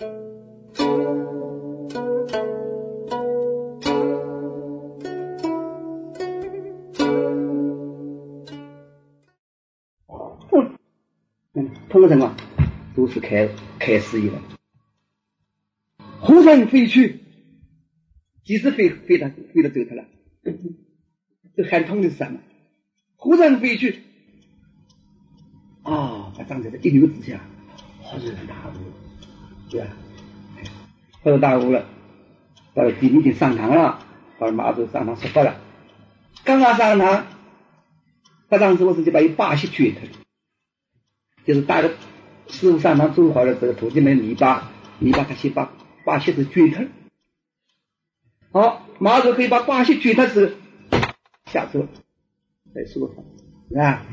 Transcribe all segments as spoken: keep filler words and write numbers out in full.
通什么都是开开始以来，忽然飞去，即使飞飞到飞到走他了，这喊通的是什么？忽然飞去，啊、哦，他长在这一流之下，恍然大悟，对吧？恍然大悟了，到了第一天上堂了，到了马祖上堂说法了，刚刚上堂，他当时我是就把一把戏撅他。就是带着师傅上堂做好了，这个徒弟们泥巴泥巴他先把把鞋子撅他，好，马祖可以把把鞋撅他时下车在说法是吧？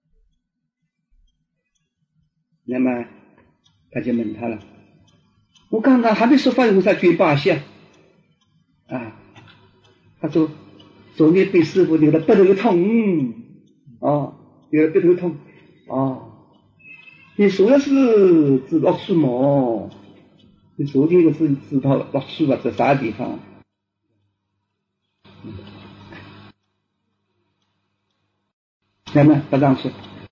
那么他就问他了，我刚刚还没说法，为啥撅把鞋啊？啊，他说昨天被师傅扭得背头痛，哦，扭得背头痛，哦。你说的是知道什么？你昨天我是知道老师吧，在啥地方？那么他这样说，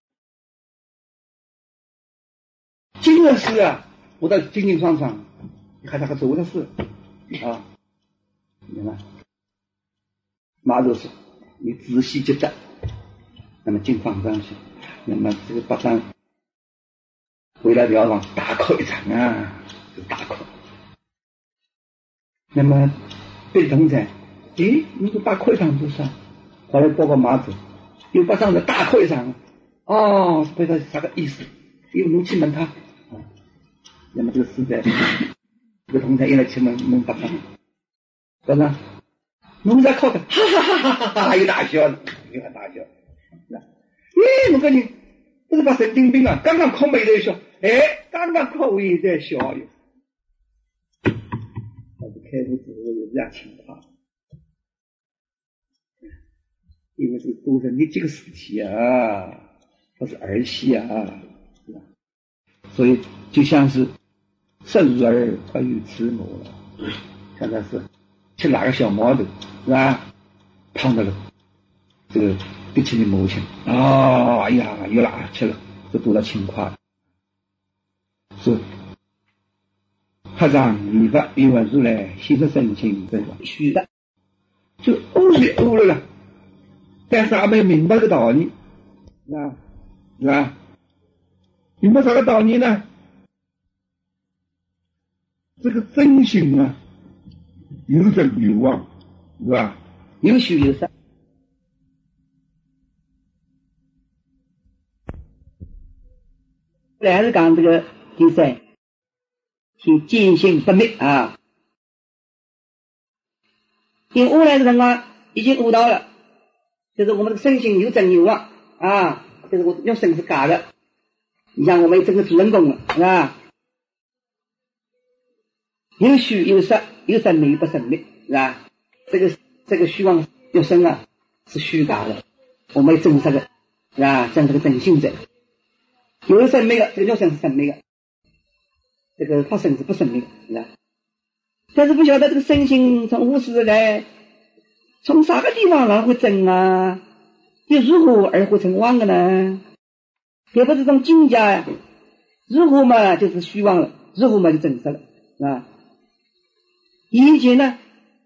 今日事啊，我到精精爽爽，你看他个做的事啊，明白？马祖说，你仔细记着，那么进方丈去，那么这个八丈。回来要往大考一场啊，就大考。那么被同在，诶，你说大考一场多少？后来报告马祖，又把上的大考一场，哦，不知道啥个意思，又能去问他。哦，那么这个实在，这个同在原来去问问八上，是吧？侬在考的，哈哈哈哈哈哈，又大笑了，又大笑。咦，我跟你。不是把神经病啊！刚刚考没在笑，哎，刚刚考我也在笑哟。但是开悟之后有这样情况，因为这个都是你这个时期啊，不是儿戏啊，是吧？所以就像是生育儿而有慈母了，像那是吃哪个小毛头是吧？胖的了，这个。别请你母亲哦，哎呀，又哪去了？这多少情况？是合掌礼佛，一问出来，心生深情，对吧？虚的，就悟是悟了了，但是还没明白个道理，是吧？是吧？明白啥个道理呢？这个真心啊，有真有妄，是吧？有虚有实。还是讲这个第三，先坚信不灭啊！因悟来的辰光已经悟到了，就是我们的身心有真有妄啊，就是我用身是假的。你像我们整个主人公了，是吧？有虚有实，有生灭不生灭，是吧？这个这个虚妄有生啊，是虚假的，我们真实的，是吧？真实的真性在。有生灭的，这个叫生是生灭的，这个不生是不生灭的，是吧？但是不晓得这个身心从无始来，从啥个地方来会真啊？又如何而会成妄的呢？也不是从境界呀，如何嘛就是虚妄了，如何嘛就真实了，是吧？以前呢，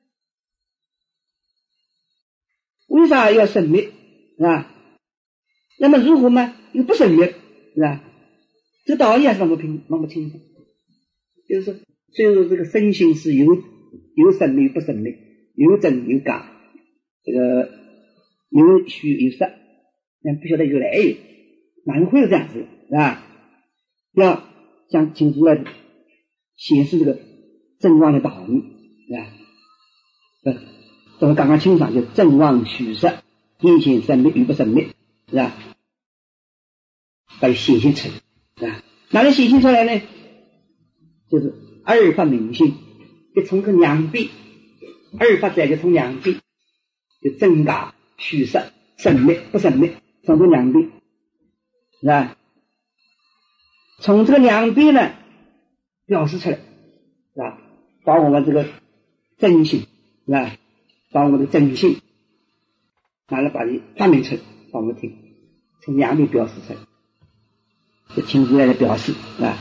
为啥要生灭，是吧？那么如何嘛又不生灭？是吧？这个道理还是弄不清弄不清楚，就是说，所以说这个身心是有有生灭不生灭，有真有假，这个有虚有实，但不晓得有来有，哪能会有这样子，是吧？要向清楚来显示这个正妄的道理，是吧？呃，这个刚刚清爽就正妄虚实，因显生灭与不生灭，是吧？把它显现出来，是吧？哪里显现出来呢？就是二法明性，就从个两臂，二法在就从两臂，就真假虚实生灭不生灭，从这两臂，是吧？从这个两臂呢表示出来， 是吧？把我们这个真心，是吧？把我们的真心拿来把你发明出来，把我们听，从两面表示出来，就亲自来表示，是吧？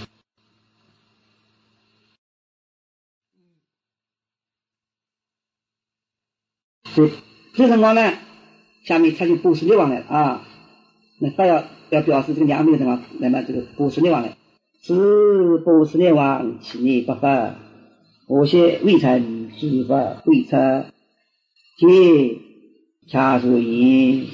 所以这辰光呢，下面他就波斯匿王来了啊，那他要要表示这个两面的地方，那么这个波斯匿王来，是波斯匿王其年不发，我先未曾诸法会彻，皆恰如言，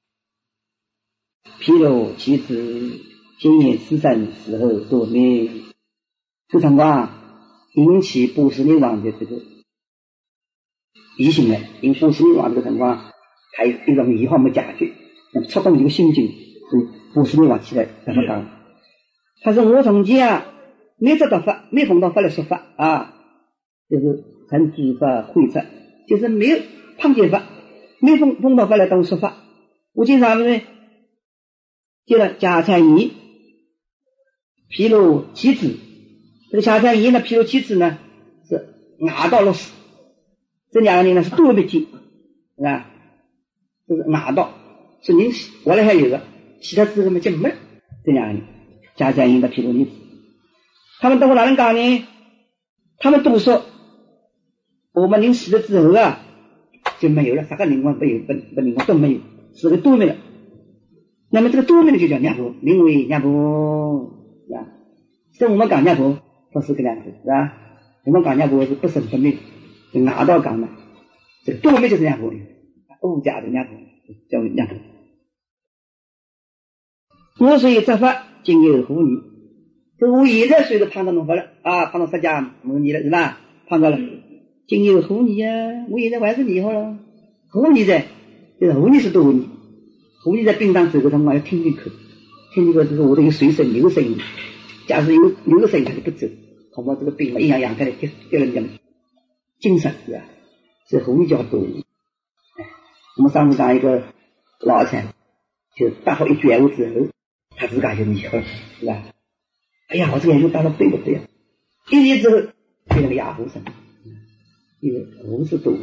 披露其子，今年此生死后多灭。这辰光引起波斯匿王的这个疑心来，因波斯匿王这个辰光还有一种疑惑没解决，那么触动这个心境，所以波斯匿王起来怎么讲？他说我从前啊没得到法，没碰到法来说法啊，就是很诸法会彻，就是没有碰见法，没碰碰到法来跟我说法。我经常呢接了迦参仪披露其子，这个迦参仪呢披露其子呢是牙道落死，这两个人呢是多灭经，是吧？这是牙道，是人活了还有个，其他之后嘛就没了。这两个人迦参仪的披露例子，他们都哪能讲呢？他们都说我们人死了之后啊就没有了，啥个灵魂没有，不不灵魂都没有，死了多灭了。那么这个多灭的就叫涅槃，名为涅槃，是吧？所以我们讲涅槃不是这个样子，是吧？我们讲涅槃是不生不灭，就拿到讲的，这个多灭就是涅槃，物假的涅槃叫涅槃。我所以这法今有护你，这我现在虽然碰到农法了啊，碰到释迦牟尼了，是吧？碰到了，今有护你啊，我现在还是你好了，护你在，就是护你是多你。护你在病当走的辰光要听进去，听进去就是我的有水声有声音，假如有有声音他就不走，恐怕这个病嘛一样养开来给给人家精神，是吧？所以护你就要多。我们上次讲一个老禅，就打好一觉悟之后，他自家就迷惑了，是吧？哎呀，我这个研究打得对不对啊？一年之后变成个哑胡声，因为胡是多。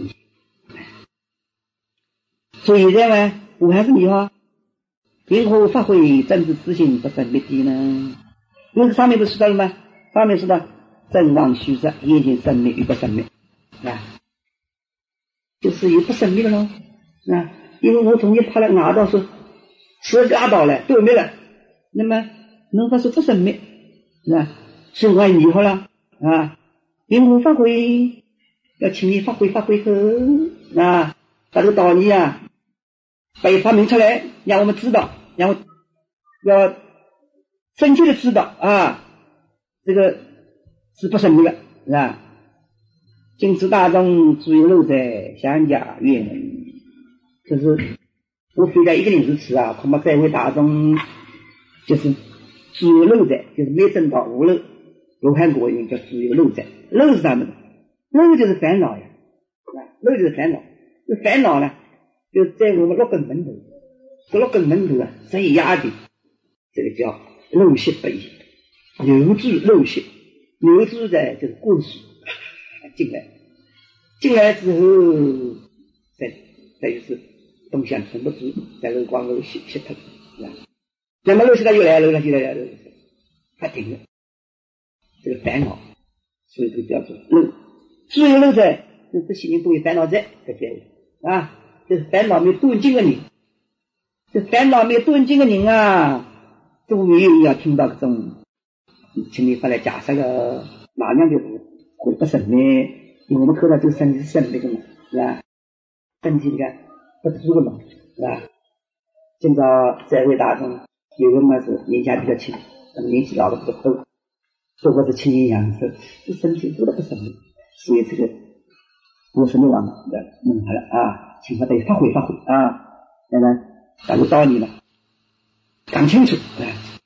所以现在呢我还是你哈，因何发挥真知自性不生灭地呢？因为上面不是说到了吗？上面说到正妄虚实，眼前生灭与不生灭，啊，就是有不生灭的咯。啊，因为我从前拍了牙道说十个牙道了都灭了，那么能发说不生灭，啊，所以我还迷惑了啊。因何发挥？要请你发挥发挥后啊，把这个道理啊。被发明出来，让我们知道，然后要深切的知道啊，这个是不生灭了，是吧？今之大众诸有漏者，相加怨人，就是我非得一个人如此啊，恐怕在位大众就是诸有漏者，就是没证到无漏，有汉国人叫诸有漏者，漏是什么呢？漏就是烦恼呀，漏就是烦恼，这烦恼呢？就在我们六根门头，这六根门头啊，最压的，这个叫漏息不一，流注漏息，流注在就是过数进来，进来之后，再再就是东西存不住，在漏光漏息息透，是吧？那么漏息它又来漏了，就来来漏，它停了，这个烦恼，所以这个叫做漏。诸有漏者，就这些人都有烦恼在，在这里啊。就是烦恼没断尽的人，这烦恼没断尽的人啊，都没有要听到这种请你发来假设的，哪样就会不生灭，因为我们看到这个身体是生灭的嘛，是吧？身体你看不住的嘛，是吧？今朝在位大众有的嘛是年纪比较轻，那么年纪老的比较多，不过是亲近阳寿，这身体做的不生灭，所以这个我是那样的弄好了啊。请他得发挥发挥啊！现在讲个道理了，讲清楚啊！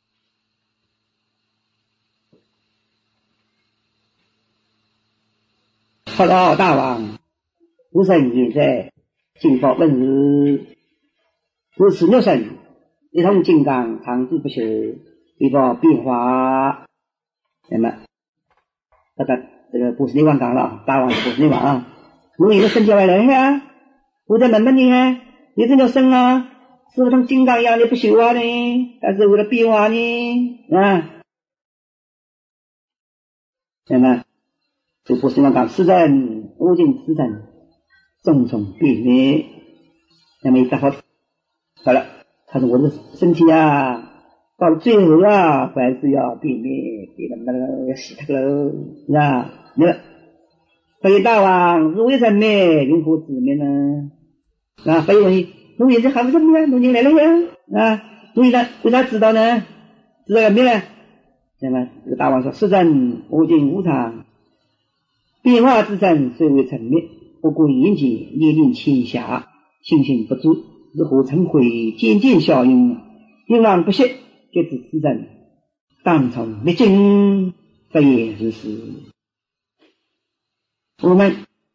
佛道大王，无生也在金宝问世，如此六圣一通金刚，长治不朽，一报变化。那么到达这个波斯匿王讲了，大王是波斯匿王啊，侬现在身体还来啊？我再问问你啊，你这条身啊，是不是像金刚一样的不朽啊呢？还是为了变化呢？啊？那么这波斯匿王讲：世人，我今世人，种种变灭。那么一答好，好了，他说我的身体啊。到了最后啊，还是要变灭，变得那个要死掉了，是吧？那所以大王是为什么云何之灭呢？啊，所以问你，侬现在还是什么呀？侬人来了呀？啊，侬现在为啥知道呢？知道要灭呢？那么这个大王说：世人无尽无常，变化之身虽未成灭，不过引起年龄浅狭，心性不足，日后成灰，渐渐消隐，阴阳不息。皆知此人当从灭尽，非也如是。我们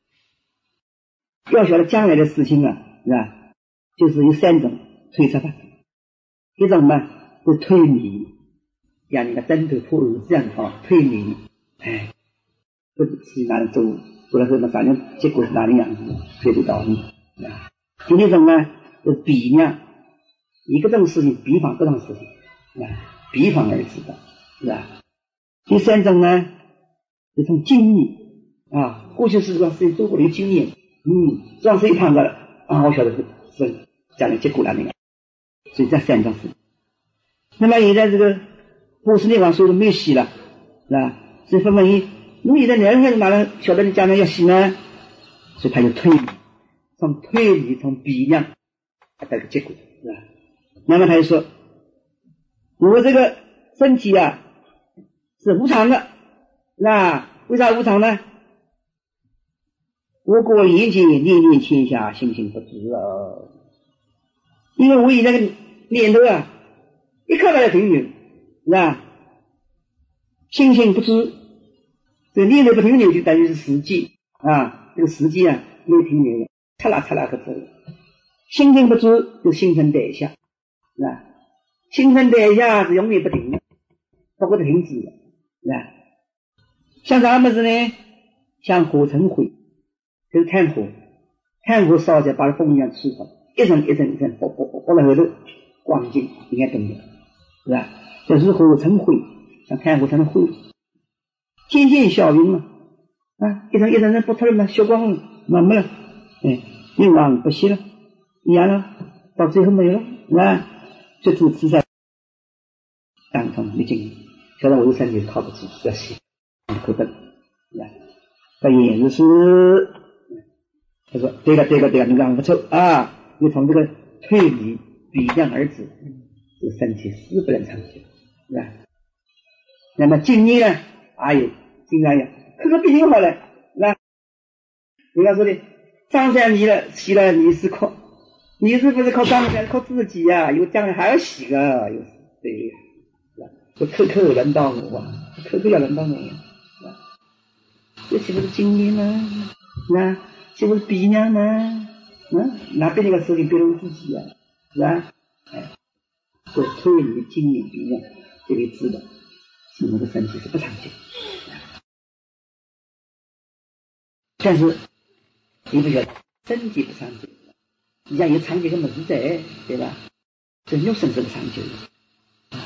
要晓得将来的事情啊，是吧？就是有三种推测法。一种嘛是推理，像那个针头破案这样的啊，推理，哎，不知是哪里做，做了后嘛，反正结果是哪里样子，推得到你啊。第二种呢是比量，一个这种事情比方这种事情。啊，比方而知的，是吧？第三种呢，是从经验啊，过去是个是做过的经验，嗯，这样事一判断了啊，我晓得是是将来结果了那个，所以这三种事。那么现在这个波斯匿王说的没有死了，是吧？所以问问你，你现在哪个哪能晓得你将来要死呢？所以他就推理，从推理从比量得到个结果，是吧？那么他就说。我这个身体啊是无常的，那为啥无常呢？我国引起念念天下，心性不知啊。因为我以那个念头啊，一刻都要停留，是吧？心性不知，这个念头不停留就等于是时机啊，这个时机啊没有停留的，嚓啦嚓啦个走。心性不知就新陈代谢，是吧？新陈代谢是永远不停的，不会停止的，是吧？像啥么子呢？像火成灰，就是炭火，炭火烧起来把它风一样吹跑，一层一层一层，啵啵啵啵到后头，光景应该懂的，是吧？就是火成灰，像炭火成了灰，渐渐消云了，啊，一层一层层不脱了嘛，消光了，嘛没了，哎，阴阳不息了，一样了，到最后没有了，是吧？这主持在当中没经历，晓得我的身体是靠不住，要死，可等，是吧？这也就是他说对了对了对了，你讲不错啊！你从这个推理比量而知，这个身体是不能长久，是吧？那么今年呢，还有经常有，可是比你好了，是吧？人家说的，张三你了，洗了你是靠，你是不是靠张三，靠自己呀、啊？有将来还要洗个，有对呀，是吧？说刻刻轮到我啊，刻刻要轮到我呀。这岂不是经验吗？那岂不是比量吗？嗯，哪边那个事情别人自己啊，是吧？哎，所以推理经验比量，就可以知道，是我的身体是不长久。但是你不晓得，身体不长久，你像有长久的么子在，对吧？这肉身是不长久的，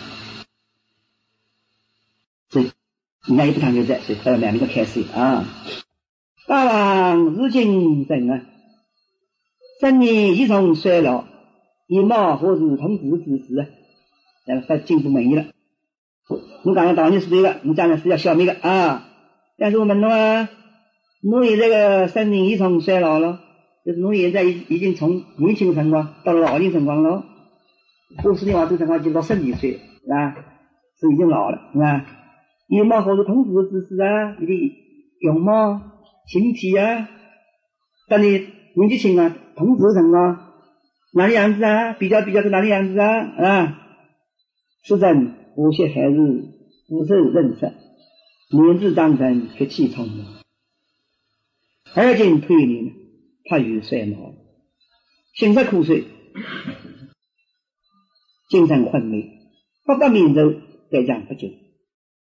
所以。人家也不长久在，所以他要两个开始啊。大王如今人啊，三年一从衰老，以貌或是童子之时啊，然后他进步满意了。我刚才道理是对的，你将来是要消灭的啊。但是我问侬啊，侬现在个三年一从衰老了，就是侬现在已已经从年轻辰光到了老年辰光了。波斯匿王这辰光就到十二岁，是吧？是已经老了，是吧？以貌或是童子之时啊，你的容貌、形体啊，当你年纪轻啊，童子辰光哪里样子啊？比较比较是哪里样子啊？啊，是真无些孩子不受认识，年纪长成血气充满，而今推理怕与衰老，心色枯睡，精神昏迷，不得免走，再将不久。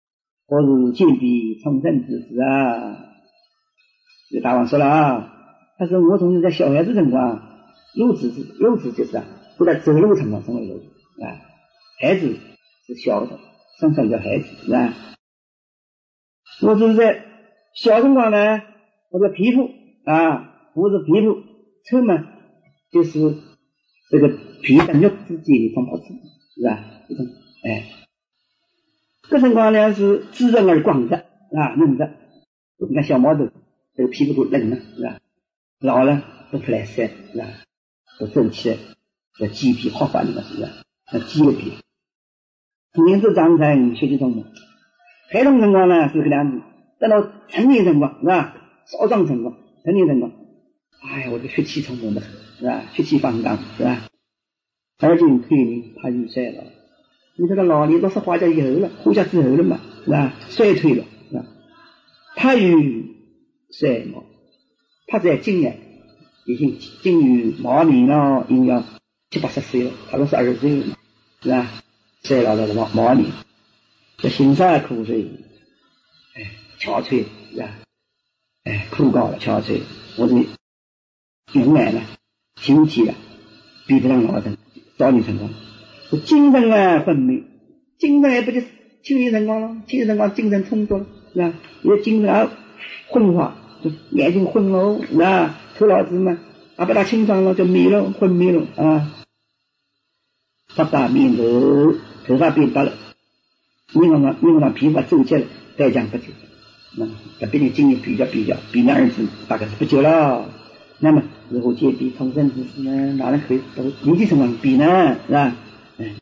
或是见彼重生之时啊，这个大王说了啊，他说我从前在小孩子辰光，幼稚是幼稚就是啊，不在走路辰光成为幼稚啊，孩子是小的，生出来叫孩子是吧？我就是在小辰光呢，我的皮肤啊，不是皮肤臭嘛，就是这个皮跟肉之间的种保持是吧？这种哎，这辰光呢是滋润而光泽啊，嫩泽。你看小毛头，这个皮肤都嫩了是吧？老了都出来晒是吧？都皱起来，这鸡皮发发的嘛是吧？那鸡的皮，年纪长成血气充满。孩童辰光呢是这个样子，等到成年辰光是吧？少壮辰光，成年辰光，哎呀，我这血气充满的是吧？血气方刚是吧？而今退明怕易衰老，你这个老年都是花甲以后了，花甲之后了嘛是吧？衰退了是吧？怕于衰老，他在今年已经近于毛年了，应要七八十岁了，他都是二十岁了嘛是吧？衰老的毛毛年，这心上苦水，哎，憔悴是吧？哎，枯槁了，憔悴，我的永远了，形体了，比不上老人少年辰光。精神啊昏迷，精神也不就是青年辰光了，青年辰光精神充足了是吧？有精神啊昏花，就眼睛昏了是吧？头脑子嘛啊不大清爽了，就迷了，昏迷了啊。发达面头，头发变白了，面孔上面孔上皮肤皱结了，再讲不久。那这比你今年比较比较，比那儿子大概是不久了。那么日后见彼重生之时呢，哪能可以都年纪辰光比呢？是吧？嗯。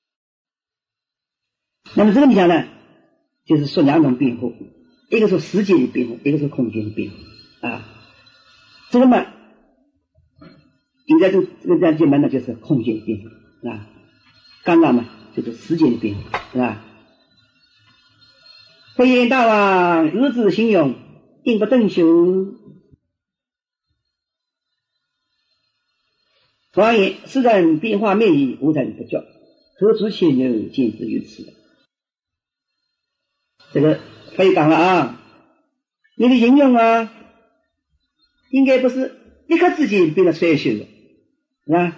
那么这个你讲呢，就是说两种变化，一个是时间的变化，一个是空间的变化啊。这个嘛，应该就这个这样解嘛，那就是空间的变化啊。刚刚嘛，就是时间的变化是吧？飞燕大王日子形容，定不顿休。王爷世人变化灭矣，无人不觉，何足牵牛见之于此。这个可以讲了啊，你的形容啊，应该不是一刻之间变得衰朽的，是吧？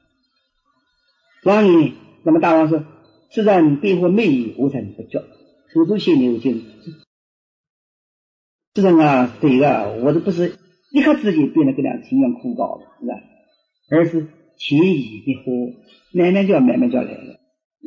王爷那么大王说，世人变化灭矣，无人不觉。何足牵牛见之。世人啊，对的，我这不是一刻之间变得跟那样形象枯槁了，是吧？而是潜移默化，慢慢就要慢慢就要来了啊。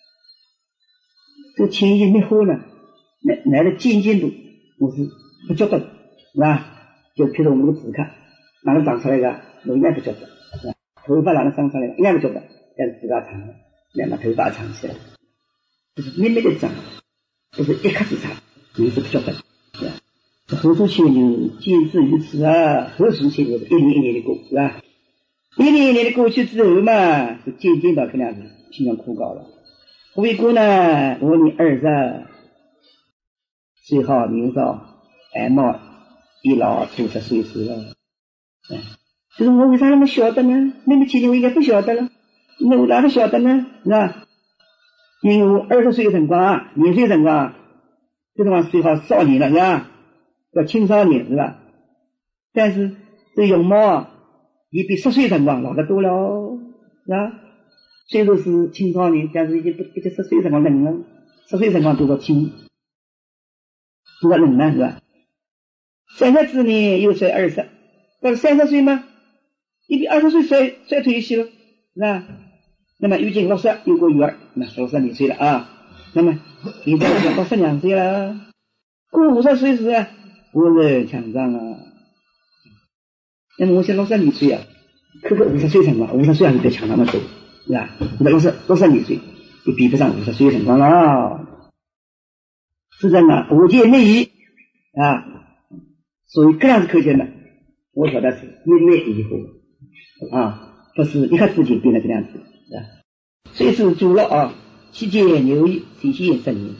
这个潜移默化呢，来来的渐渐的，我是不觉得，是吧？就譬如我们这个指甲，哪能长出来的，我应该不觉得，是吧？头发哪能长出来的，应该不觉得，但是指甲长了，慢慢头发长起来，就是慢慢的长，不是一刻之长，你是不觉得，是吧？何足牵牛见之于此啊？何足牵牛？一年一年的过，是吧？一年一年的过去之后嘛，是渐渐到这样子形象枯槁了。为故呢，我年二十，虽好年少，爱貌已老初十岁时了。嗯，就是我为啥那么晓得呢？那么今年我应该不晓得了，那我哪能晓得呢？是吧？因为我二十岁的辰光啊，年岁的辰光，这辰光虽好少年了，是吧？叫青少年，是吧？但是这容貌啊，也比十岁辰光老得多了，是吧？虽说是青少年，但是已经不不及十岁辰光嫩了。十岁辰光多少青，多少嫩了，是吧？三十之年又衰二十，到了三十岁嘛，也比二十岁衰衰退一些了，是吧？那么如今六十又过余二，那六十二岁了啊。那么现在要到十两岁了，过五十岁时啊，我是强壮啊。那么我现在六十二岁啊，可可五十岁辰光，五十岁还是比强壮的多，是吧？那六十六十二岁就比不上五十岁辰光了。是这样啊，无见内移啊，所以这样子可见的，我晓得是慢慢以后啊，不是一刻之间变得这样子，是吧？所以是主了啊，期间留意体现生命。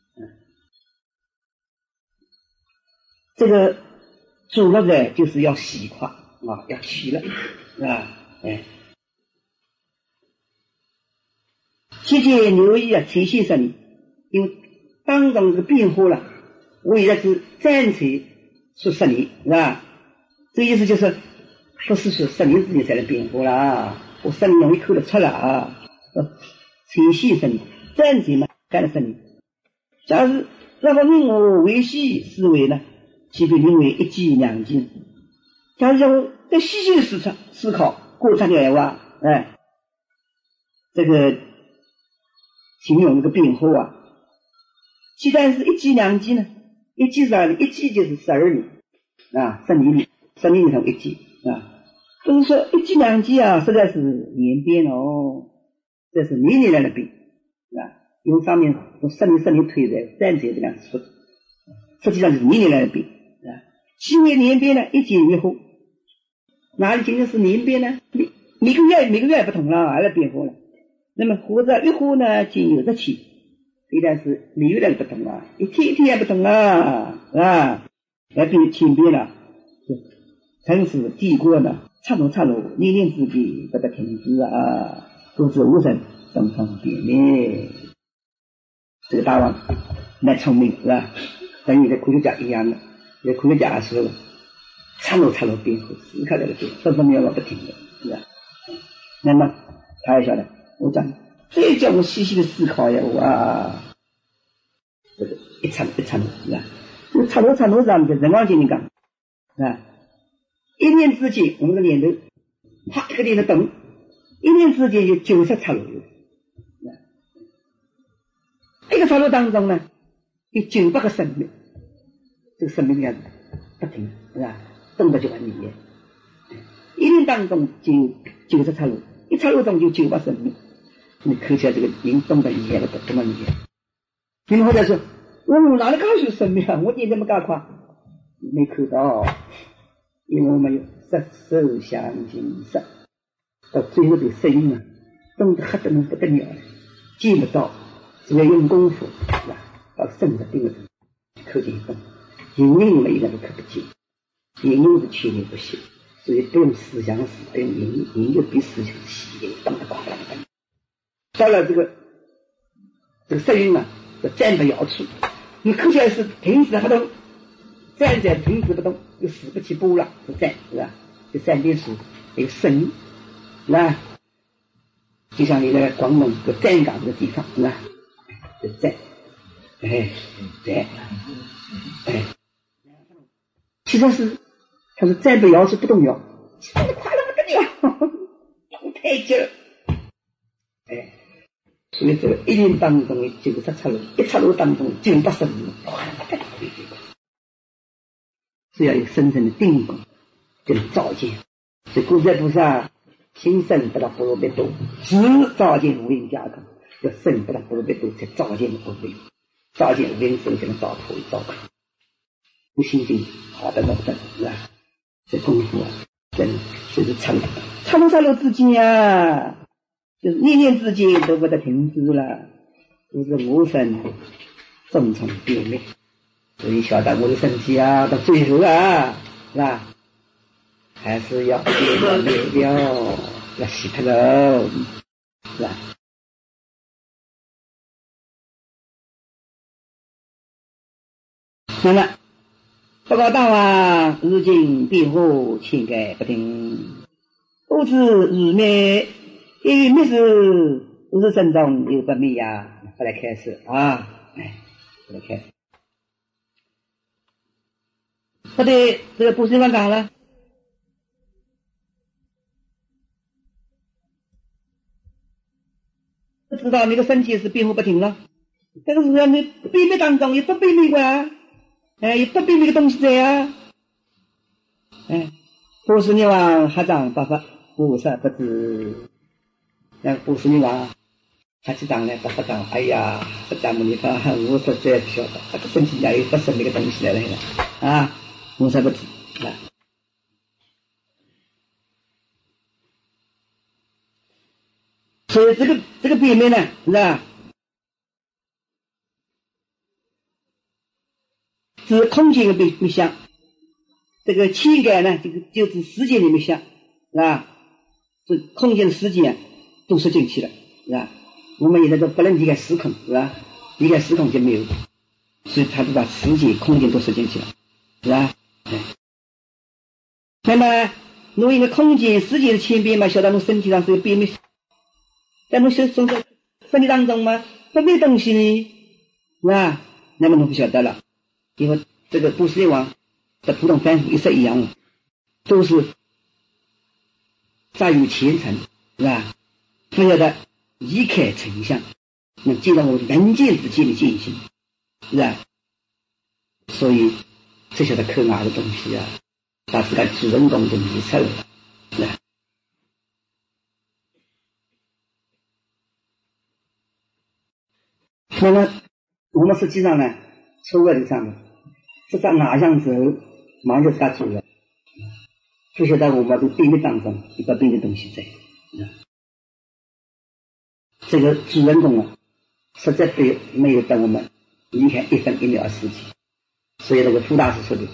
这个主了的就是要洗化啊，要去了啊，哎，期间留意啊，体现生命，因为当中这个变化了，为了是暂存数十年，是吧？这意思就是不是说十年之内才能变化了啊，我十年容易看得出了啊，前线十年，暂存嘛干了十年。假如那个命我维系思维呢，即被认为一机两机。假如讲在细细的思考思考过程的话，哎，这个形容这个变化啊，既然是一机两机呢，一机是啥呢？一机就是十二年啊，十年里，十年里头一机啊。就是说一机两机啊，实在是年变哦，这是年年来的变啊。因为上面从十年十年推在暂存这样说，实际上就是年年来的变啊。七年年变呢，一减一化，哪里仅仅是年变呢？每每个月每个月也不同了，还在变化了。那么或者一化呢，仅有日期，虽然是每月来不同了，一天一天也不同了啊，来变千变了。城市帝国呢，插入插入，年年之间不得停止啊，都是无神生生变灭。这个大王蛮聪明是吧？跟你的科学家一样的，这科学家说了，插入插入变化，思考这个变，分分秒秒不停的，是吧？那么他也晓得，我讲，这叫我细细的思考呀，我啊，这个一插一插入是吧？这个插入插入上的人王经里讲，是吧？一念之间，我们的念头，啪一个念头动，一念之间有九十插入。一个插入当中呢，有九百个生命，这个生命量不停，是吧？动的就很厉害。一年当中就有九十插入，一插入中就九百生命，你看起来这个人动的厉害了，多么厉害！你们或者说，我哪里搞出生命啊？我念这么高快，没看到，因为我们有十手相近十，到最后这个声音啊，动得黑得能不得了，见不到。只要用功夫，是吧？到圣的定了，看见一动，隐隐我们一点都看不见，隐隐是确定不行，所以不用思想死，不用隐隐就比思想细，动得快了的。到了这个这个声音啊，就站不摇处，你看起来是停止不动，站在停止不动，又死不起步了，就站，是吧？这三点水一个声音，是吧？就像你在广东这个站岗的地方，是吧？就站，哎，站，哎，其实是他是站不摇是不动摇，站得快了不得了，动太急了，哎，所以这个一年当中的九十插入，一插入当中九百生命，快了不得了，是要有深深的定功跟照见。所以古代菩萨心生不到般若蜜多，只照见无影加空。要生不到般若蜜多，才照见无影，照见无影才能照破照空。不心境好的老的是吧？这功夫啊，真就是插入插入插入之间啊，就是念念之间都不得停止了，都是无生重重变灭。所以晓得我的身体啊，到最后啊，是吧？还是要灭掉灭掉，要洗脱了，是吧？那么不告大王，日进变化，千改不定，不知日灭，因为灭是不是生中有不灭呀？不来开始啊，哎，不来开始。不对，这个不是乱讲了。不知道你的身体是变化不停了，这个是让你变灭当中有不变灭过啊。哎，有不变灭的东西在啊！哎，波斯匿王合掌八法，菩萨不知。那波斯匿王他去讲呢，八法讲，哎呀，释迦牟尼佛，我实在不晓得，这个身体哪有不生灭的东西来了啊！菩萨不知啊。所以这个这个变灭呢，是吧？是空间的面相，这个情感呢，这个就是时间的面相，是吧？这空间的时间啊，都是进去了，是吧？我们现在都不能离开时空，是吧？离开时空就没有所以他就把时间、空间都设进去了，是吧？嗯。那么，侬因为空间、时间的千变嘛，晓得侬身体上是有变没？在侬身身身体当中嘛，不变东西呢，是吧？那么侬不晓得了，因为这个都市列王的普通凡夫也是一样的，都是在于前程，是吧？不晓得离开丞相，能进到我人间之间的进行，是吧？所以这些的克拿的东西啊，把自个主人公就迷失了，是吧？那么我们实际上呢，错误的上面，这在哪样之后，马上就是他主人，不晓得我们的病的当中一个病的东西在，这个主人公啊，实在对没有等我们离开一分一秒的时间，所以那个傅大师说的，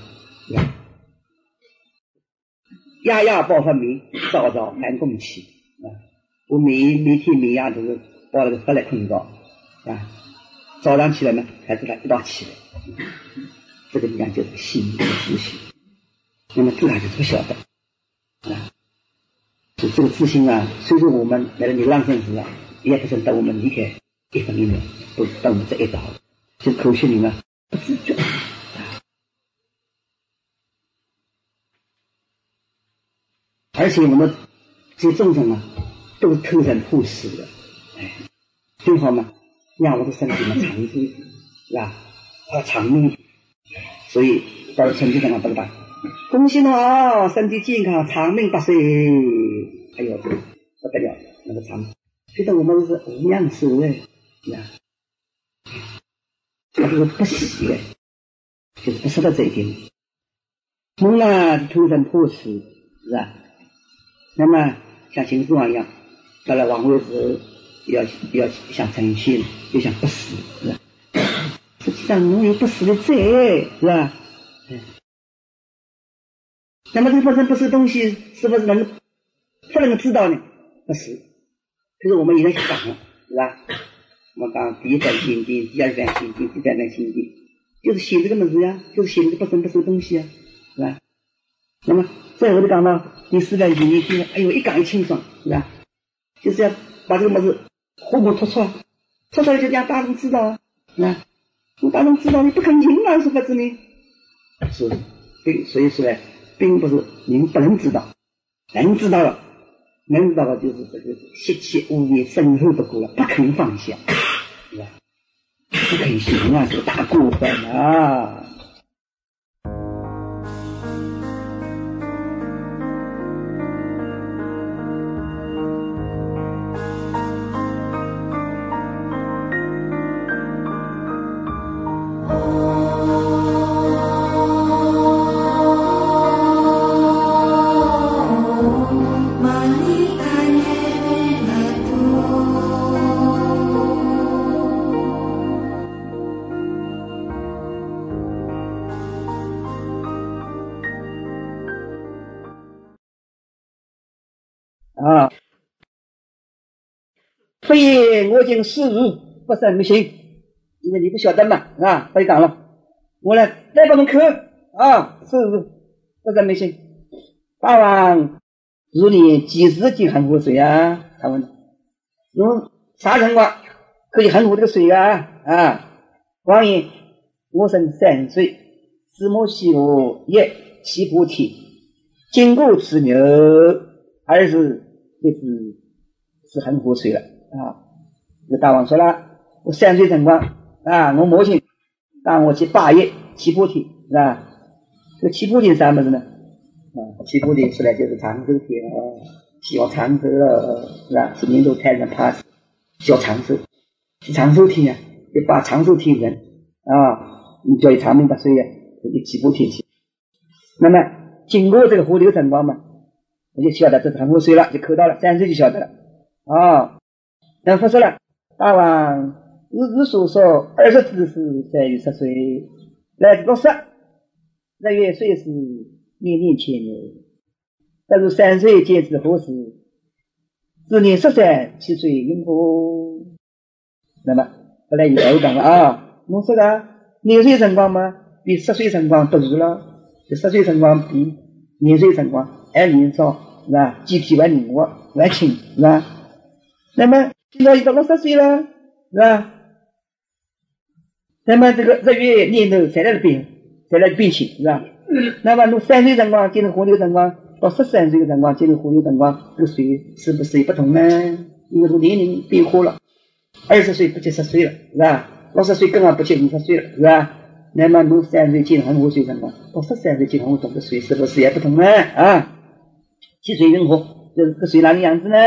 夜夜报佛名，早早安供起啊！我每每天每夜都是报那个佛来困觉啊，早上起来呢，还是他一道起来，这个你看就是心的自信。那么自然就是不晓得啊，就这个自信啊，虽说我们来到流浪生死啊，也不是等我们离开一分一秒，都等我们这一道，就口训里面不自觉。而且我们这些众生啊，都是偷生护死的，哎，正好嘛，让我的身体嘛长寿，是吧？啊，长命，所以到了春节上啊，对吧？恭喜哦，身体健康，长命百岁，哎呦，不得了，那个长，觉得我们是无量寿的，是吧？他就是不喜的，就是不识得这一点。我们呢，偷生护死，是吧？那么像秦始皇一样，到了王位之后，要要想成仙，又想不死，是吧？实际上侬有不死的罪，是吧？嗯。那么这不是不是东西，是不是能不能够知道呢？不是，可是我们已经讲了，是吧？我们讲第一段心经，第二段心经，第三段心经，就是写这个么子呀，就是写这个不生不死的东西啊，是吧？那么最后就讲到第四段心经，哎呦，一讲一清爽，是吧？就是要把这个么子活活突出，突出来就让大众知道啊，是吧？你大众知道你不肯听啊，是不是呢？是，并所以说呢，并不是您不能知道，能知道了，能知道了就是这个习气无业，深厚不过了，不肯放下，是吧？不肯行啊，是个大过分啊！啊！非也我今世日不生不行，因为你不晓得嘛，啊，不讲了。我来再帮侬看啊，世日不生不行。大王如你几时进恒河水啊？他问，侬啥辰光可以恒河这个水啊？啊，王爷，我生三岁，子母西湖也七菩提，经过此牛，儿子一直是恒河水了啊。这个大王说了，我三岁辰光啊，我母亲让我去拜谒七菩提，是吧？这个七菩提啥么子呢？啊，七菩提出来就是长寿天哦，希望长寿了，是吧？是民族太上怕死，叫长寿，是长寿天啊，就把长寿天人啊，你叫长命百岁啊，就七菩提去。那么经过这个河流辰光嘛，我就晓得这是恒河水了，就扣到了，三岁就晓得了啊。那佛说了，大王日日所说二十之时在于十岁，来至六十，日月岁时年年千年，但是三岁皆知何时，至年十三七岁永不。那么后来有儿讲了啊，侬说的廿岁辰光嘛，比十岁辰光突然了，十岁辰光比廿岁辰光还年少，是吧？机体还灵活，还轻，是吧？那么现在已到六十岁了，是吧？那么这个日月年头侪来变，侪来变迁，是吧？那么侬三岁辰光进入活流辰光，到十三岁的辰光进入活流辰光，这个水是不是有不同呢？因为这个年龄变化了，二十岁不及十岁了，是吧？六十岁更加不及五十岁了，是吧？那么侬三岁进红火水辰光，到十三岁进红火的水是不是也不同呢？啊，气水运火，这个水哪个样子呢？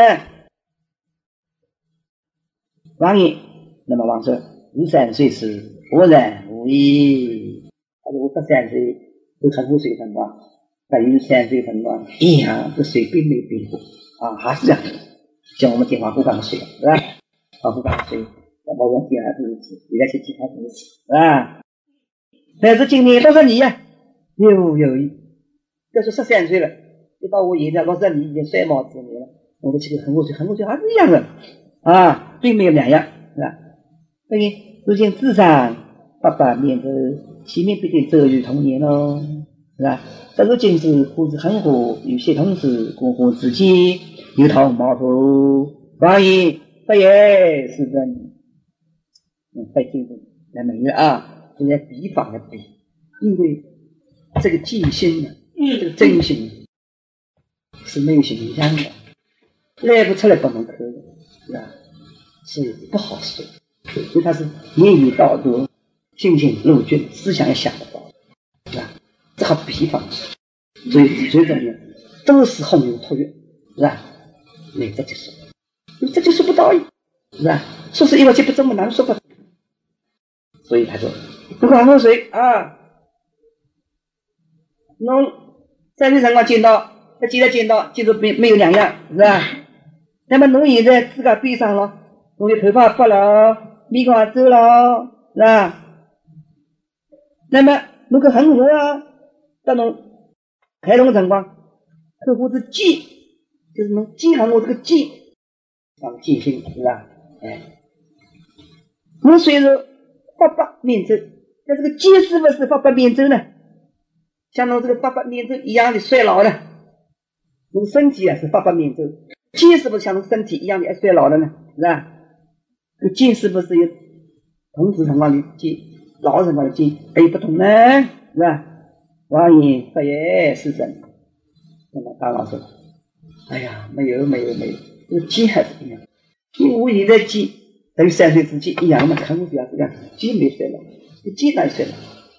王爷，那么王说，五三岁时何然无益？他说我十三岁都红火水辰光，等于三岁辰光一样，这水并没有变过啊，还是这样，像我们金华湖港的水，是吧？华湖港的水。包括第二是如此，第二些其他是如此，是吧？但是今年六十年呀，又有一，要说十三岁了，就到我现在六十年已经衰毛之年了，我的这个红火水、红火水还是一样的啊，并没有两样，是吧？所以如今智上八百年头，前面必定周瑜同年喽，是吧？这个今日或是红火与血同时，国火之间有同毛头，王爷不也是真。嗯，在竞争来每月啊，都在比方的比，因为这个记心呢，这个真心是没有形象的，来不出来不能可的，是吧？所以不好说，因为它是言语道德、性情路径、思想也想不到，是吧？只好比方说，所以所以怎么样，都是红油托月，是吧？没这就说，这就说不到，是吧？说是一万七不这么难说不。所以他说，不管喝水啊，侬三岁辰光见到，和现在见到，其实没没有两样，是吧？那么侬现在自家悲伤了，侬的头发白了，面孔也皱了，是吧？那么侬个很火啊，当侬开龙的辰光，客户是记，就是侬记行我这个记，啊，记性是吧？哎，侬虽然八百面周，那这个记是不是八百面周呢？像侬这个八百面周一样的衰老呢？侬身体啊是八百面周，记是不是像侬身体一样的衰老了呢？是吧？这个记是不是有同时辰光的记，老辰光的记还有不同呢？是吧？王爷不也是真？那么大老说，哎呀，没有没有没有，这个记还是一样，因为我现在记。等于三岁之间一样嘛，看过去啊，这样鸡没衰老，鸡哪衰老？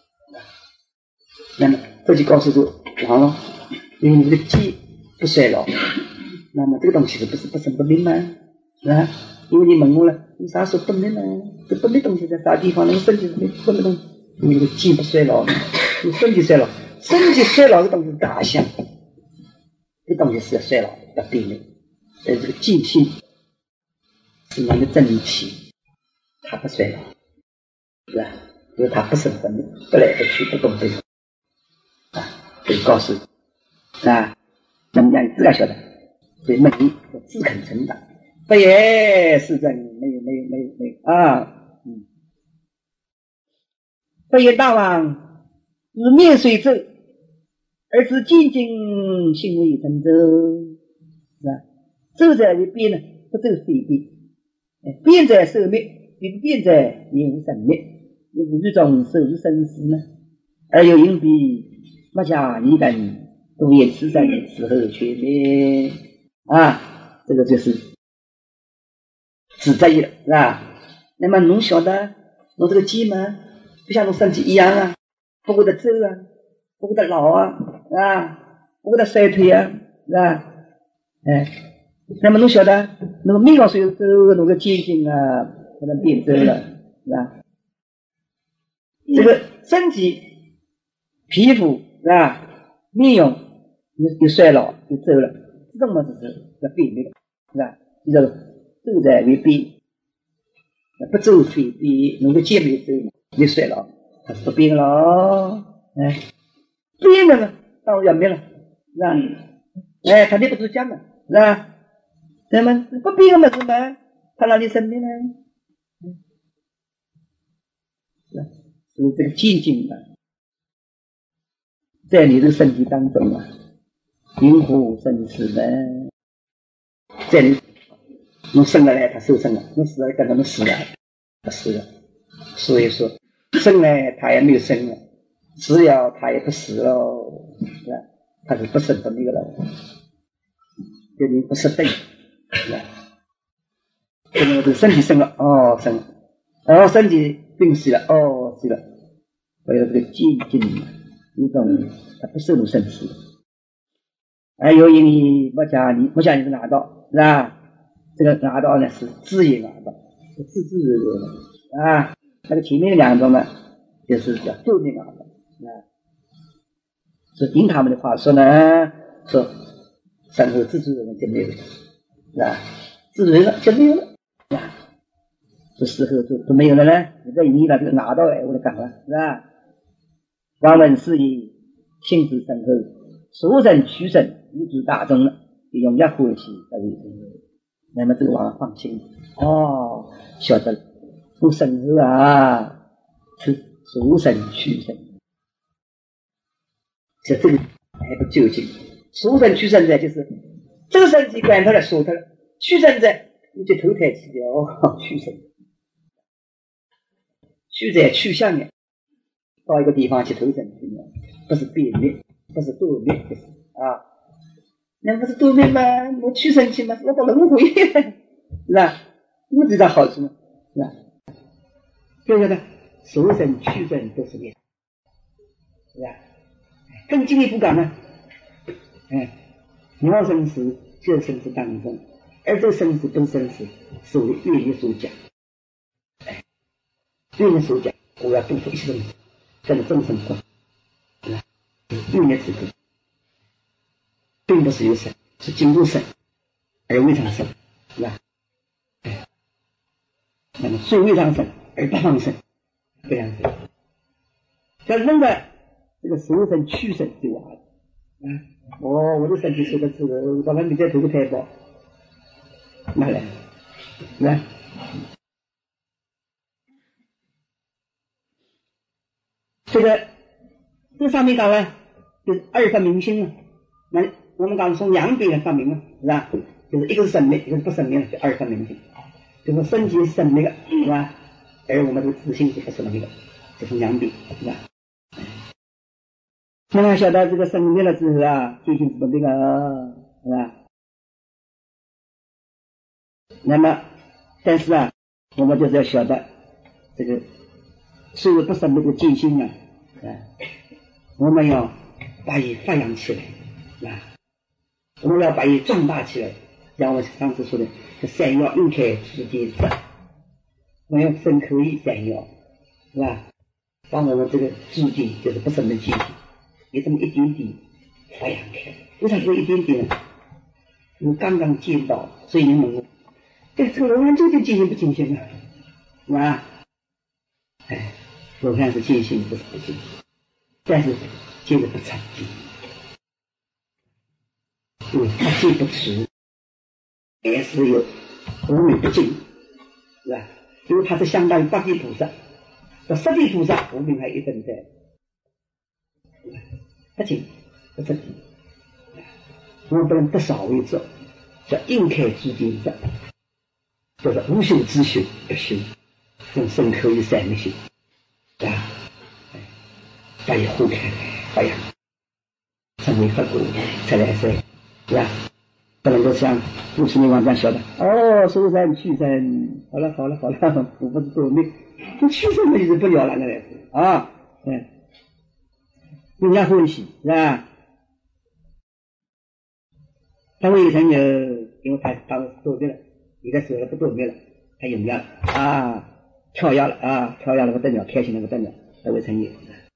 那么这就告诉说，完了，因为你的鸡不衰老，那么这个东西是不是不生不灭吗？是吧？因为你问我了，你啥时候不灭呢？这不灭东西在啥地方？那个身体是不灭东西，你这个鸡不衰老，你身体衰老，身体衰老的东西是大象，这东西是要衰老要变的，所以这个鸡性。是人的真体，它不衰老，是吧？因为它不生不灭，不来不去，不动不动啊，可以告诉啊，那么让你自个晓得，所以梦里自肯成长，不也是真，没有没有没有没有啊，嗯，不也大王是面水咒，而是静静心为成咒，是吧？咒在为变呢，不咒非变。变在寿灭，并不变在灭无生灭，有无欲中受入生死呢？而有因彼莫假一等，多言此生死后却灭啊！这个就是指责意了，是吧？那么侬晓得，侬这个鸡吗？不像侬身体一样啊，不会得皱啊，不会得老啊，是吧？不会得衰退啊，是吧？哎。那么侬晓得，那个面孔虽有皱，那个肩颈啊，可能变皱了，是吧？这个身体、皮肤是吧？面容有有衰老、有皱了，这种嘛就是要变灭，是吧？这叫皱在为变，不皱非变，那个肩没皱，有衰老，它是不变了，哎，变了嘛，当然要灭了，是吧？哎，他灭不出讲了，是吧？那么不变的嘛是吗？他让你生命呢？ 所以这个寂静啊，在你的身体当中啊，因何生死呢？在你你生了来，他受生了；你死了，跟他们死了，他死了。所以说，生来他也没有生了，死了他也不死了，是吧？他是不生不灭了，就你不是对，是吧？这个这身体生了，哦生了，哦身体病死了，哦死了。为了这个寂静嘛，一种他不受生死。还有因为我讲你，我讲你是哪道，是吧？这个哪道呢是自由哪道，是自自由的啊。那个前面两种呢，就是叫负面哪道啊。是听他们的话说呢，说生后自自由就没有了，是吧？自由了就没有了啊。这时候就都没有了呢。你这你了这个哪道哎，我都讲了，是吧？王文是以性质生后，所生取生，以致大众了，永远欢喜在为生。那么这个王放心哦，晓得了，从生后啊是所生取生，这这个还不究竟。所生取生呢，就是这个身体管他了，说他了；取生在你就投胎去了，取生，取在去向的。到一个地方去投生去了，不是变灭，不是堕灭，就是啊。那不是堕灭吗？我去生去吗？我到轮回，是吧？那这个好处吗？是吧？对不对？所生去生都是灭，是吧？更进一步讲呢，哎，鸟生死、就生死当中，而这个生死跟生死是为愿力所讲，哎，愿力所讲，我要度过一切东西。这个众生观，是吧？欲灭之苦，并不是有生，是经过生而未尝生，是吧？哎，那么虽未尝生而不放生，这样子。在人的这个所生去生就完了啊！哦，我的身体受的是我当然没在投个胎胞，哪来？是吧？这个这上面讲了，就是二分明心了。那我们刚从两边来发明了，是吧？就是一个是生灭，一个是不生灭的，就二分明心。就是身体是生灭的，是吧？而我们这个自性是不生灭的，就从两边，是吧？那么晓得这个生灭了之后啊，自性是不灭的，是吧？那么，但是啊，我们就是要晓得这个。所以不生灭的见性啊，啊，我们要把它发扬起来啊，我们要把它壮大起来。像我上次说的，这三要应开之间质，我要生口意三要，是吧？把我们这个自己就是不生灭见性，也这么一点点发扬开。为啥说一点点呢？我刚刚见到，所以你问我，这这个罗汉究竟见性不见性啊？是吧？哎。罗汉是见性，不是不见性，但是见的不常见，因为他见不迟，还是有无名不净，是吧？因为他是相当于八地菩萨，这十地菩萨无名还一分在，不净不正净，我们不能得少为者，叫应开之间者，就是无修之修要修，用身口意三昧修。啊，把它豁开来，发扬，成为佛果，才来生，是吧？不能够像故事那网站说的，哦，收山去生，好了好了好了，我不是堕灭，这去生嘛就是不了了，那来是啊，嗯，人家欢喜是吧？他为什么有？因为他当时堕灭了，一个时候不堕灭了，他有没有啊？跳跃了啊，跳跃了不得了，开心了不得了，才会成业。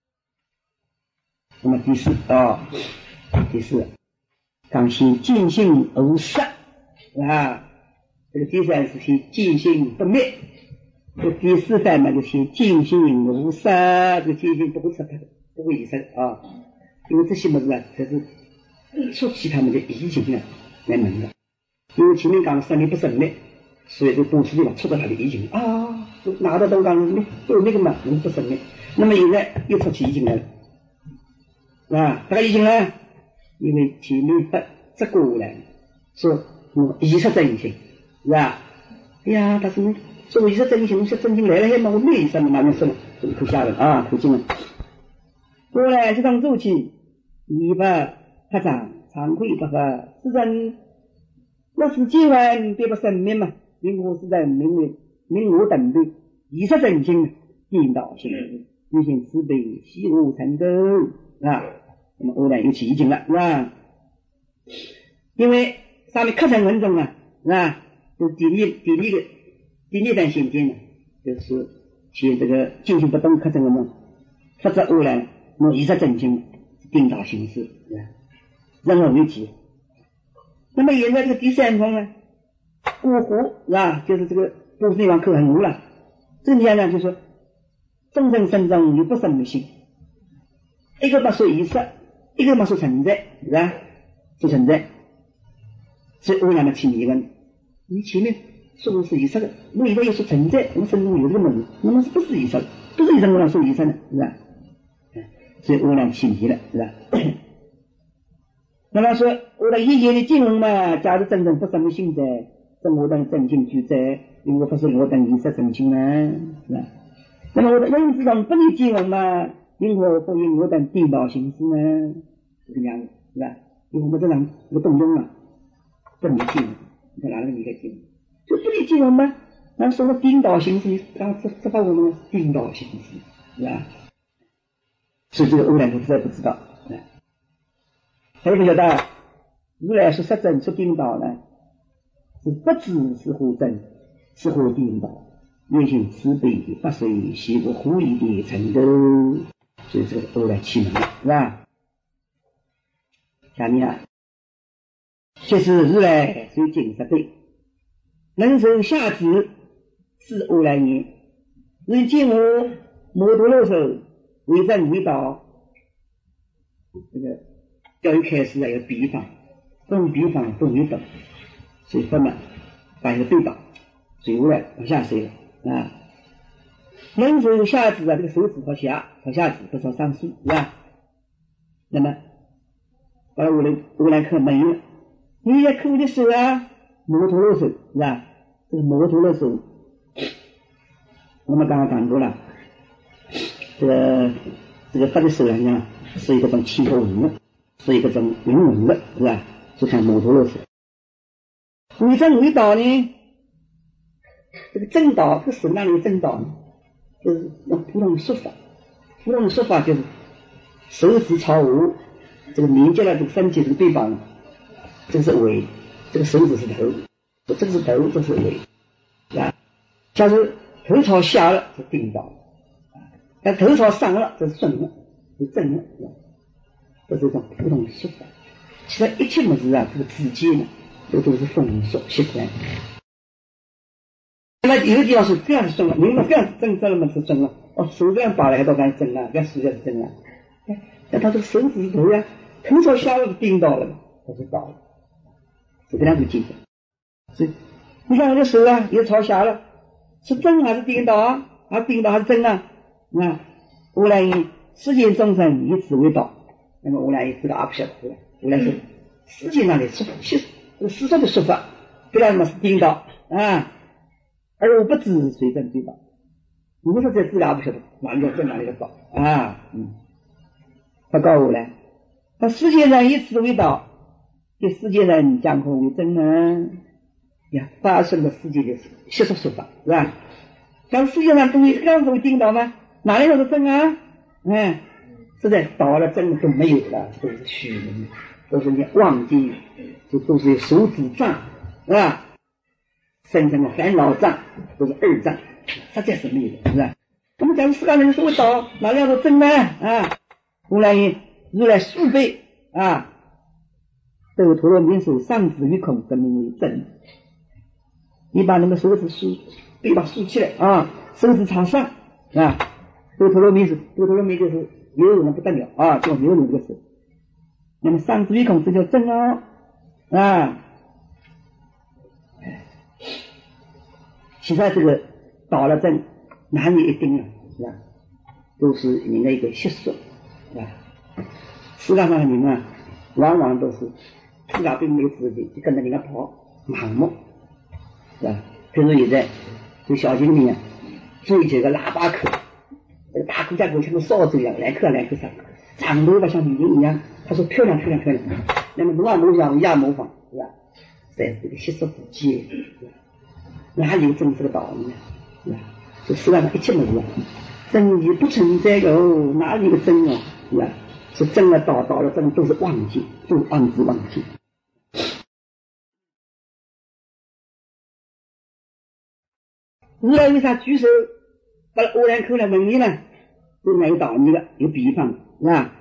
那么第四啊、哦，第四，刚先见性无色啊，这个第三是先见性不灭，这第四番呢就先见性无色，这个见性不会出它不会遗生啊，因为这些么子呢，这是初期他们的移情啊来门的，因为前面讲生灭不生灭，所以这个东西就把出到他的移情啊。 拿到东港做那个嘛，人不生灭。那么现在又出去疫情来了，啊，这个疫情呢，因为前面不这过来说我意识正性，是吧？哎呀，他说说意识正性，意识正性来了还嘛，我没意识嘛，哪能说呢？这个可吓人啊，可惊了。过来这种做起，你把他长惭愧不发，是人若是今晚别不生命嘛，因我是人命为命我等的意识正性，颠倒性。你行慈悲，喜恶成功啊！那么偶然有起疫情了，是吧？因为上面课程文中啊，是吧？就第一第一个第一段信件呢，就是写这个进行不动课程文中，否则偶然我意识正经颠倒形式，是吧？任何问题。那么现在这个第三方呢，过湖是吧？就是这个不是地方口很无了，这个呢就是说。众生生中有不生的心，一个嘛说意识，一个嘛说存在，是吧？说存在，所以我让他去疑问：你前面说的是意识的，我以为又说存在，我身中有这个门，那么是不是意识的？不是意识我让说意识的，是吧？所以我让去疑了，是吧？那么说，我的以前的经文嘛，假如真正不生的心在，生活当真情具在，因为不是我等意识真情呢，是吧？那么我的认知中不离经文嘛，因何不因我等颠倒形式呢？这个样子，是吧？因为我们这样这个动用了，不离经文，你看哪个离开经文？就不离经文嘛，那说的颠倒形式，刚这这把我们颠倒形式，是吧？所以这个欧阳都实在不知道，还有不晓得，如来说实证说颠倒呢，是不知是何真，是何颠倒。愿行慈悲，不随喜恶狐疑的成都，所以这个都来启蒙了，是吧？下面啊，这是如来所经十对，能受下旨是欧来言，人见我摩多罗手为正为道，这个教育开始要有比方，分比方分为道，所以分了把一个对道，所以欧来往下说了。啊，能手下指啊，这个手指朝下，朝下指不朝上竖，是吧？那么，把我来我来看没了，你要看我的手啊，摩托罗手，是吧？这个摩托罗手，我们刚刚讲过了，这个这个他的手呢，是一个种气候纹的，是一个种云纹的，是吧？就像摩托罗手。为正为道呢？这个正道，这个手哪里有正道呢？就是用普通的说法，普通的说法就是手指朝下，这个连接了这个身体这个对方，这个是尾，这个手指是头，这个是头，这是尾，啊，假如头朝下了就颠倒了，但头朝上了这是顺了，是正了，这是一种普通的说法。其实一切么子啊，这个之间呢，这都是风俗习惯。那有的地方是这样顺了，明白这样正正了嘛是正了，哦手这样打了还到干正了，干手也是正了，但他这个手指头呀，头朝下了颠倒了，他就倒了，是这样子记的。所以你看我的手啊，也朝下了，是正还是颠倒啊？还是颠倒还是正啊？啊，我来世间众生以此为道，那么我来这个阿不晓得，我来说世界上的说这个世上的说法，不然嘛是颠倒啊。而我不知谁正对道，你们说这自然不晓得哪里个正哪里个道啊？嗯，他告诉我呢，那世界上以此为道，这世界上讲何为正呢？呀，发生了世界的学术说法，是吧？但世界上东西这样子会颠倒吗？哪里有个正啊？嗯，是的，倒了正都没有了，都是虚名，都是你忘记，就都是手指障，是吧？生成的烦恼障都是二障，实在是没有，是吧？我们讲四大人说会倒，哪里要说正呢？啊，如来如来数倍啊，都陀罗明手上指于孔，得名为正。你把那个手指竖，背把竖起来啊，手指朝上啊，都陀罗明手，都陀罗明就是牛肉的不得了啊，叫牛肉这个手。那么上指于孔，这叫正哦啊。其他这个倒了正哪里一定了，是吧？都是人的一个习俗，是吧？世界上的人啊，往往都是自家并没有自己，就跟着人家跑，盲目，是吧？比如现在这小精灵啊，追这个喇叭口，这个大口家狗像个扫帚一样，来克来克上，长头发像女人一样，他说漂亮漂亮漂亮，那么模仿模仿，也模仿，是吧？在这个习俗之间，是吧？哪里有真实的道理呢？是吧？这世界上一切没有，真理不存在哟，哪里有真哦？是吧？是真的道，道的真都是忘记，都是暗自忘记。如来为啥举手把欧阳口来问你呢？是没有道理的，有比方，是吧？